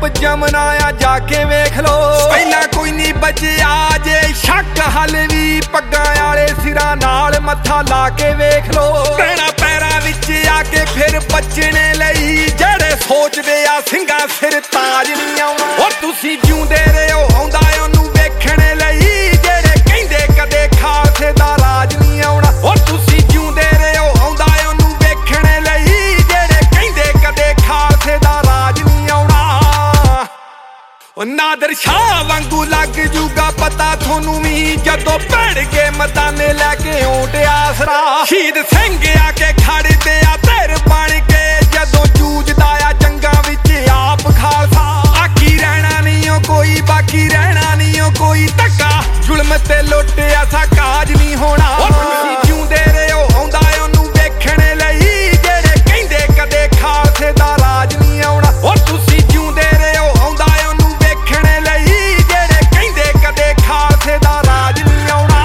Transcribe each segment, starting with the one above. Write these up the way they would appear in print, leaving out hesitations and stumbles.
रूप जमना आ जाके वेख लो। पहला कोई नहीं बचिया जे शक हल भी पग्गां वाले सिरां नाल मत्था ला के वेख लो। पैना पैरां विच आके फिर बचने लई जेड़े सोचदे आ ਸਿੰਘਾਂ सिर ताज नहीं आउणा। ओ तुसीं जिउंदे रहो आउंदा ओनू वेखणे लई जेड़े कहिंदे कदे खालसे दा राज नहीं आउणा। ओ तुसीं जिउंदे रहो आउंदा ओनू वेखणे लई जेड़े कहिंदे कदे खालसे दा राज नहीं आउणा। ओ नादर शाह वांगू लग जूगा पता थोनू भी जदों भड़ के मदाने लैके आउंदे आसरा। शहीद सिंह आके खड़दे आ तेर बण के जदों जूझदा आ जंगां विच आप खालसा। आकी रहना नहीं ओ कोई बाकी रहना नहीं ओ कोई धक्का जुल्म ते लुट ऐसा काज नहीं होना। तुसीं जिउंदे रहो आउंदा ओनू वेखणे लई जेड़े कहिंदे कदे खालसे दा राज नहीं आउणा। ओ तुसीं जिउंदे रहो आउंदा ओनू वेखणे लई जेड़े कहिंदे कदे खालसे दा राज नहीं आउणा।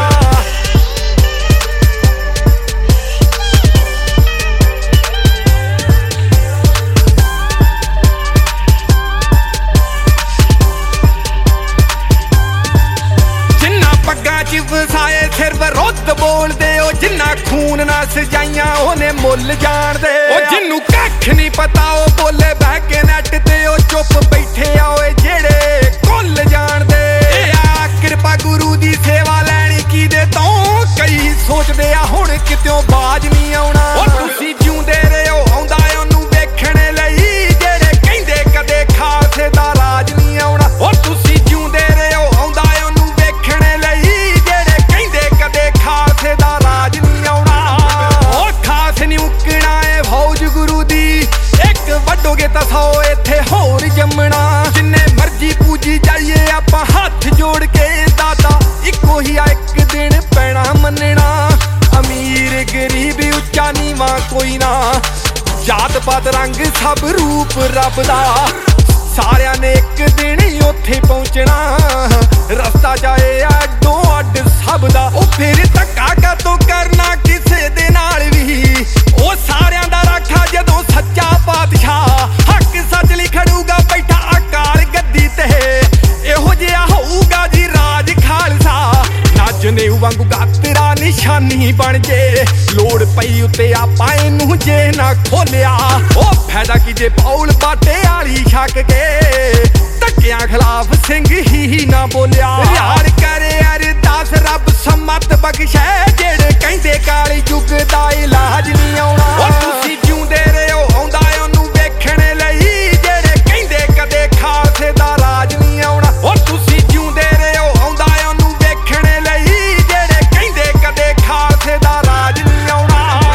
वसाए सिर विरुद्ध बोलदे ओ जिन्ना खून ना सजाइयां ओने मुल जान दे। ओ जिन्नू कख नहीं पता ओ बोले बह के नैट ते ओ चुप बैठे आओ जेड़े कुल जान दे। आ कृपा गुरु दी सेवा लैनी की दे तो कई सोचदे आ हुण कितों बाज नहीं आउणा। ओ तुसीं जिउंदे रहो आउंदा ओनू वेखणे लई जेड़े कहिंदे कदे खालसे दा राज नहीं आउणा। ओ तुसीं जिउंदे रहो आउंदा ओनू वेखणे लई खालसे दा राज नहीं आउणा। ओ खास नहीं मुकना है फौज गुरु दी एक वड्डोगे तां 100 इत्थे होर जमना। जिन्ने मर्जी पूजी जाइए आपां हत्थ जोड़ के दाता इक्को ही आ एक दिन पैना मनना। अमीर गरीब उच्चा नीवां कोई ना जात पात रंग सब रूप रब दा। सारियां ने एक दिन उत्थे पहुंचना रस्ता जाए अड्डो अड्ड सब दा। ओ फिर धक्का कातों करना किसे दे नाल भी ओ सारियां दा राखा जदों सच्चा पातशाह हक सच लई खड़ूगा बैठा अकाल गद्दी ते। इहो जिहा होऊगा जी राज खालसा नजने वांगू गातरा निशानी बन जे। लोड़ पई उत्ते आपां इनू जे ना खोलिया ओ फायदा की जे पौल बाटे आली छक के धक्कियां खिलाफ सिंह ही ना बोलिया। यार करे अरदास रब सम्मत बख्शे जेड़े कहिंदे काली जुग दा इलाज नहीं आउणा। ओ तुसीं जिउंदे रहो आउंदा ओनू वेखणे लई जेड़े कहिंदे कदे खालसे दा राज नहीं आउणा। ओ तुसीं जिउंदे रहो आउंदा ओनू वेखणे लई जेड़े कहिंदे कदे खालसे दा राज नहीं आउणा।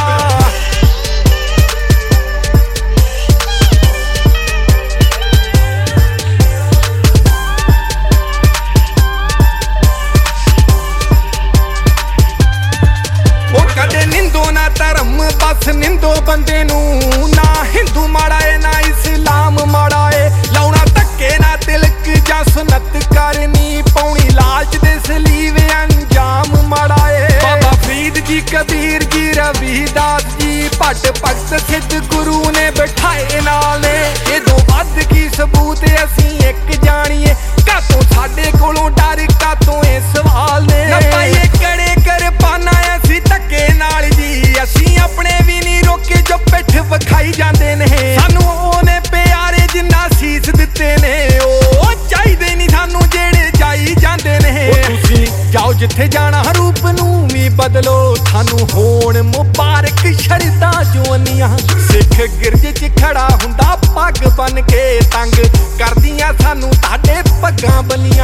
धर्म बस निंदो बंदे नू ना हिंदू माड़ा है ना इस्लाम माड़ा है। लाउना धक्के ना तिलक जा सुन्नत करनी पौनी लालच दे सलीवे अंजाम माड़ा है। बाबा फरीद जी कबीर जी रविदास जी भट्ट भगत सिद्ध गुरु ने बिठाए नाले। इदों वध की सबूत असीं एक जाणीए कातों साडे कोलों डर कातों ए सवाल ने। ना पाइए कड़े कर पाना असीं धक्के नाल जी असीं अपने भी नहीं रोके जो पिठ विखाई जांदे ने। सानू ओने प्यारे जिन्ना सीस दित्ते ने ओ चाहीदे नहीं सानू जेड़े जाई जांदे ने। तुसीं जाओ जिथे जाना रूप नू भी बदलो थानू होण मुबारक शरदा जोनियां। सिख गिरज च खड़ा हुंदा पग बन के तंग करदियां सानू ताडे पग्गां बनी।